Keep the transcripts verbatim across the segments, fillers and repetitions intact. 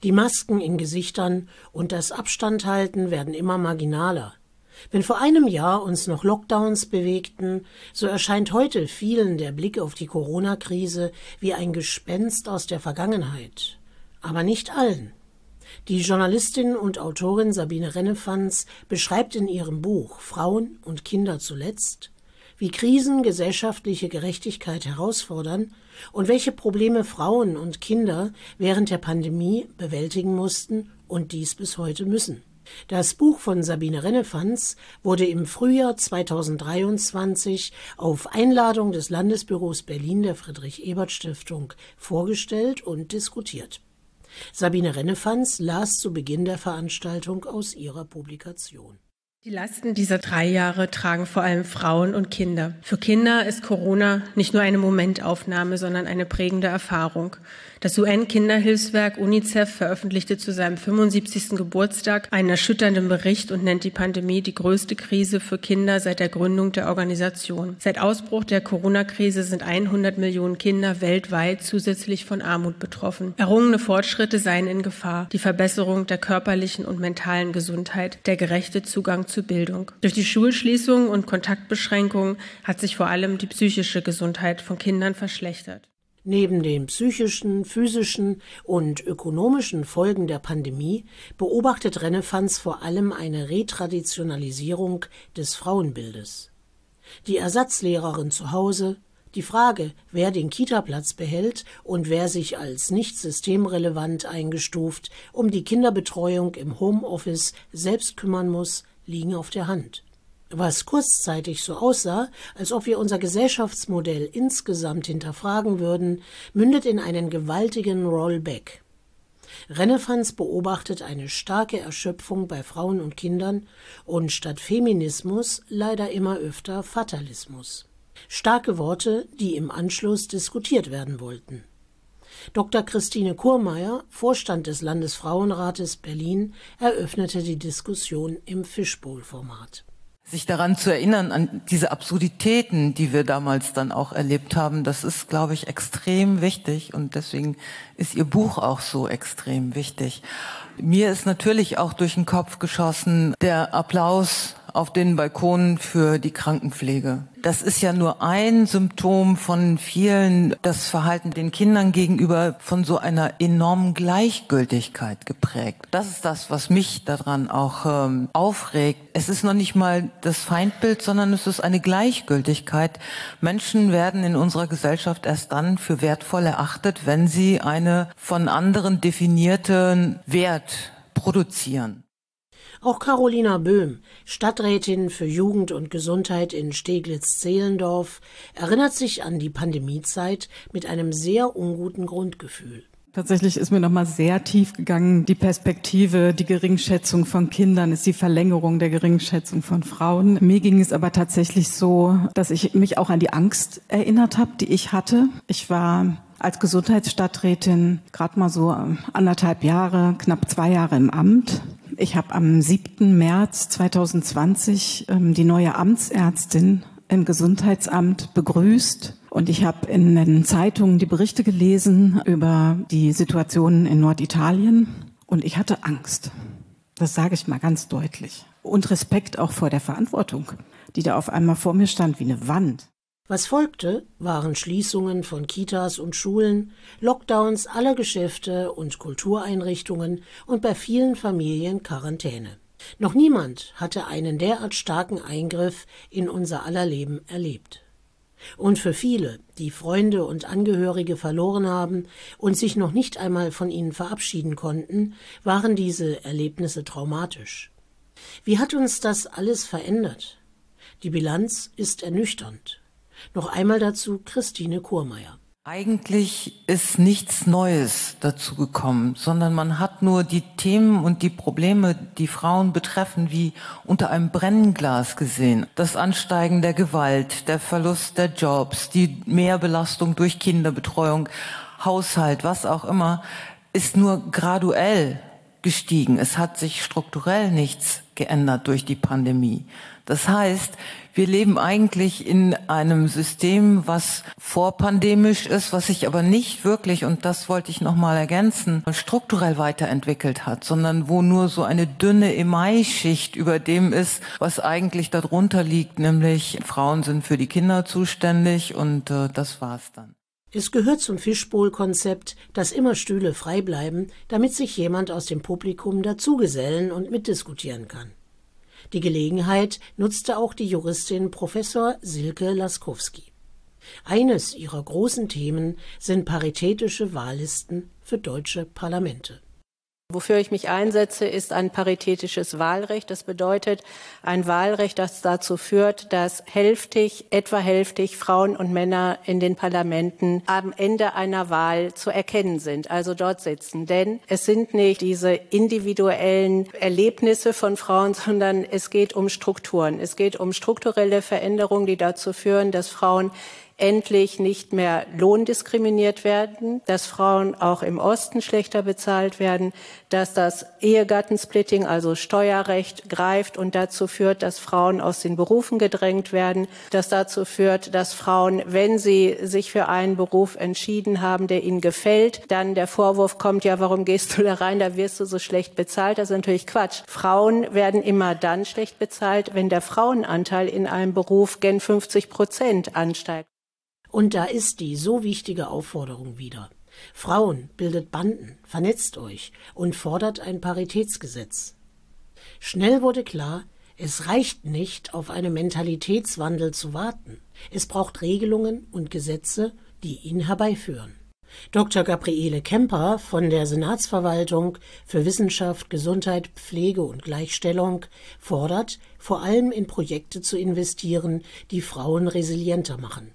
Die Masken in Gesichtern und das Abstandhalten werden immer marginaler. Wenn vor einem Jahr uns noch Lockdowns bewegten, so erscheint heute vielen der Blick auf die Corona-Krise wie ein Gespenst aus der Vergangenheit. Aber nicht allen. Die Journalistin und Autorin Sabine Rennefanz beschreibt in ihrem Buch »Frauen und Kinder zuletzt«, wie Krisen gesellschaftliche Gerechtigkeit herausfordern und welche Probleme Frauen und Kinder während der Pandemie bewältigen mussten und dies bis heute müssen. Das Buch von Sabine Rennefanz wurde im Frühjahr zweitausenddreiundzwanzig auf Einladung des Landesbüros Berlin der Friedrich-Ebert-Stiftung vorgestellt und diskutiert. Sabine Rennefanz las zu Beginn der Veranstaltung aus ihrer Publikation. Die Lasten dieser drei Jahre tragen vor allem Frauen und Kinder. Für Kinder ist Corona nicht nur eine Momentaufnahme, sondern eine prägende Erfahrung. Das U N-Kinderhilfswerk UNICEF veröffentlichte zu seinem fünfundsiebzigsten Geburtstag einen erschütternden Bericht und nennt die Pandemie die größte Krise für Kinder seit der Gründung der Organisation. Seit Ausbruch der Corona-Krise sind hundert Millionen Kinder weltweit zusätzlich von Armut betroffen. Errungene Fortschritte seien in Gefahr. Die Verbesserung der körperlichen und mentalen Gesundheit, der gerechte Zugang zu Bildung. Durch die Schulschließungen und Kontaktbeschränkungen hat sich vor allem die psychische Gesundheit von Kindern verschlechtert. Neben den psychischen, physischen und ökonomischen Folgen der Pandemie beobachtet Rennefanz vor allem eine Retraditionalisierung des Frauenbildes. Die Ersatzlehrerin zu Hause, die Frage, wer den Kita-Platz behält und wer sich als nicht systemrelevant eingestuft um die Kinderbetreuung im Homeoffice selbst kümmern muss, liegen auf der Hand. Was kurzzeitig so aussah, als ob wir unser Gesellschaftsmodell insgesamt hinterfragen würden, mündet in einen gewaltigen Rollback. Rennefanz beobachtet eine starke Erschöpfung bei Frauen und Kindern und statt Feminismus leider immer öfter Fatalismus. Starke Worte, die im Anschluss diskutiert werden wollten. Doktor Christine Kurmeier, Vorstand des Landesfrauenrates Berlin, eröffnete die Diskussion im Fishbowl-Format. Sich daran zu erinnern, an diese Absurditäten, die wir damals dann auch erlebt haben, das ist, glaube ich, extrem wichtig und deswegen ist Ihr Buch auch so extrem wichtig. Mir ist natürlich auch durch den Kopf geschossen der Applaus auf den Balkonen für die Krankenpflege. Das ist ja nur ein Symptom von vielen, das Verhalten den Kindern gegenüber von so einer enormen Gleichgültigkeit geprägt. Das ist das, was mich daran auch ähm, aufregt. Es ist noch nicht mal das Feindbild, sondern es ist eine Gleichgültigkeit. Menschen werden in unserer Gesellschaft erst dann für wertvoll erachtet, wenn sie eine von anderen definierten Wert produzieren. Auch Carolina Böhm, Stadträtin für Jugend und Gesundheit in Steglitz-Zehlendorf, erinnert sich an die Pandemiezeit mit einem sehr unguten Grundgefühl. Tatsächlich ist mir noch mal sehr tief gegangen, die Perspektive, die Geringschätzung von Kindern ist die Verlängerung der Geringschätzung von Frauen. Mir ging es aber tatsächlich so, dass ich mich auch an die Angst erinnert habe, die ich hatte. Ich war als Gesundheitsstadträtin gerade mal so anderthalb Jahre, knapp zwei Jahre im Amt. Ich habe am siebten März zweitausendzwanzig ähm, die neue Amtsärztin im Gesundheitsamt begrüßt. Und ich habe in den Zeitungen die Berichte gelesen über die Situation in Norditalien. Und ich hatte Angst. Das sage ich mal ganz deutlich. Und Respekt auch vor der Verantwortung, die da auf einmal vor mir stand wie eine Wand. Was folgte, waren Schließungen von Kitas und Schulen, Lockdowns aller Geschäfte und Kultureinrichtungen und bei vielen Familien Quarantäne. Noch niemand hatte einen derart starken Eingriff in unser aller Leben erlebt. Und für viele, die Freunde und Angehörige verloren haben und sich noch nicht einmal von ihnen verabschieden konnten, waren diese Erlebnisse traumatisch. Wie hat uns das alles verändert? Die Bilanz ist ernüchternd. Noch einmal dazu Christine Kurmeier. Eigentlich ist nichts Neues dazu gekommen, sondern man hat nur die Themen und die Probleme, die Frauen betreffen, wie unter einem Brennglas gesehen. Das Ansteigen der Gewalt, der Verlust der Jobs, die Mehrbelastung durch Kinderbetreuung, Haushalt, was auch immer, ist nur graduell gestiegen. Es hat sich strukturell nichts geändert durch die Pandemie. Das heißt, wir leben eigentlich in einem System, was vorpandemisch ist, was sich aber nicht wirklich, und das wollte ich noch mal ergänzen, strukturell weiterentwickelt hat, sondern wo nur so eine dünne Emailschicht über dem ist, was eigentlich darunter liegt, nämlich Frauen sind für die Kinder zuständig und äh, das war's dann. Es gehört zum Fishbowl-Konzept, dass immer Stühle frei bleiben, damit sich jemand aus dem Publikum dazugesellen und mitdiskutieren kann. Die Gelegenheit nutzte auch die Juristin Professor Silke Laskowski. Eines ihrer großen Themen sind paritätische Wahllisten für deutsche Parlamente. Wofür ich mich einsetze, ist ein paritätisches Wahlrecht. Das bedeutet ein Wahlrecht, das dazu führt, dass hälftig, etwa hälftig Frauen und Männer in den Parlamenten am Ende einer Wahl zu erkennen sind, also dort sitzen. Denn es sind nicht diese individuellen Erlebnisse von Frauen, sondern es geht um Strukturen. Es geht um strukturelle Veränderungen, die dazu führen, dass Frauen endlich nicht mehr lohndiskriminiert werden, dass Frauen auch im Osten schlechter bezahlt werden, dass das Ehegattensplitting, also Steuerrecht, greift und dazu führt, dass Frauen aus den Berufen gedrängt werden, das dazu führt, dass Frauen, wenn sie sich für einen Beruf entschieden haben, der ihnen gefällt, dann der Vorwurf kommt, ja, warum gehst du da rein, da wirst du so schlecht bezahlt. Das ist natürlich Quatsch. Frauen werden immer dann schlecht bezahlt, wenn der Frauenanteil in einem Beruf gen fünfzig Prozent ansteigt. Und da ist die so wichtige Aufforderung wieder. Frauen, bildet Banden, vernetzt euch und fordert ein Paritätsgesetz. Schnell wurde klar, es reicht nicht, auf einen Mentalitätswandel zu warten. Es braucht Regelungen und Gesetze, die ihn herbeiführen. Doktor Gabriele Kemper von der Senatsverwaltung für Wissenschaft, Gesundheit, Pflege und Gleichstellung fordert, vor allem in Projekte zu investieren, die Frauen resilienter machen.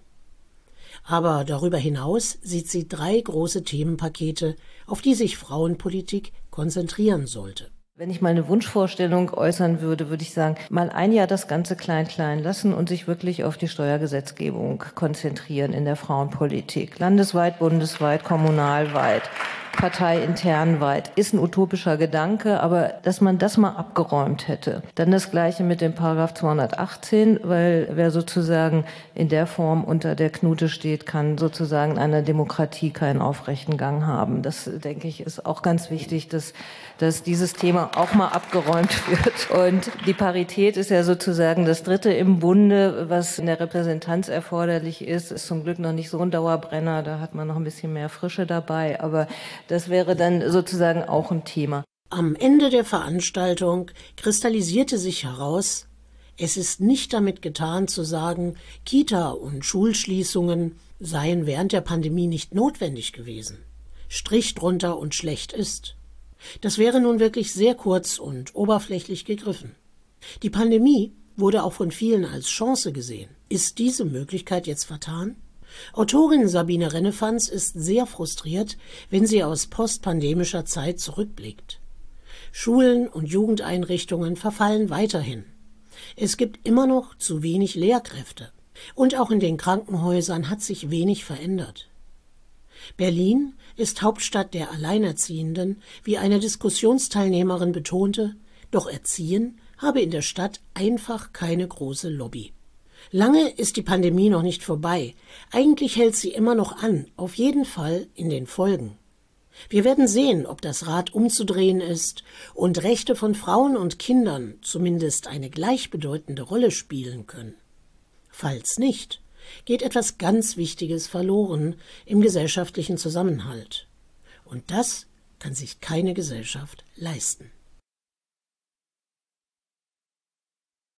Aber darüber hinaus sieht sie drei große Themenpakete, auf die sich Frauenpolitik konzentrieren sollte. Wenn ich mal eine Wunschvorstellung äußern würde, würde ich sagen, mal ein Jahr das Ganze klein, klein lassen und sich wirklich auf die Steuergesetzgebung konzentrieren in der Frauenpolitik. Landesweit, bundesweit, kommunalweit, parteiintern weit. Ist ein utopischer Gedanke, aber dass man das mal abgeräumt hätte. Dann das Gleiche mit dem Paragraph zweihundertachtzehn, weil wer sozusagen in der Form unter der Knute steht, kann sozusagen in einer Demokratie keinen aufrechten Gang haben. Das, denke ich, ist auch ganz wichtig, dass, dass dieses Thema auch mal abgeräumt wird. Und die Parität ist ja sozusagen das Dritte im Bunde, was in der Repräsentanz erforderlich ist. Ist zum Glück noch nicht so ein Dauerbrenner, da hat man noch ein bisschen mehr Frische dabei, aber das wäre dann sozusagen auch ein Thema. Am Ende der Veranstaltung kristallisierte sich heraus, es ist nicht damit getan zu sagen, Kita- und Schulschließungen seien während der Pandemie nicht notwendig gewesen. Strich drunter und schlecht ist. Das wäre nun wirklich sehr kurz und oberflächlich gegriffen. Die Pandemie wurde auch von vielen als Chance gesehen. Ist diese Möglichkeit jetzt vertan? Autorin Sabine Rennefanz ist sehr frustriert, wenn sie aus postpandemischer Zeit zurückblickt. Schulen und Jugendeinrichtungen verfallen weiterhin. Es gibt immer noch zu wenig Lehrkräfte. Und auch in den Krankenhäusern hat sich wenig verändert. Berlin ist Hauptstadt der Alleinerziehenden, wie eine Diskussionsteilnehmerin betonte, doch Erziehen habe in der Stadt einfach keine große Lobby. Lange ist die Pandemie noch nicht vorbei. Eigentlich hält sie immer noch an, auf jeden Fall in den Folgen. Wir werden sehen, ob das Rad umzudrehen ist und Rechte von Frauen und Kindern zumindest eine gleichbedeutende Rolle spielen können. Falls nicht, geht etwas ganz Wichtiges verloren im gesellschaftlichen Zusammenhalt. Und das kann sich keine Gesellschaft leisten.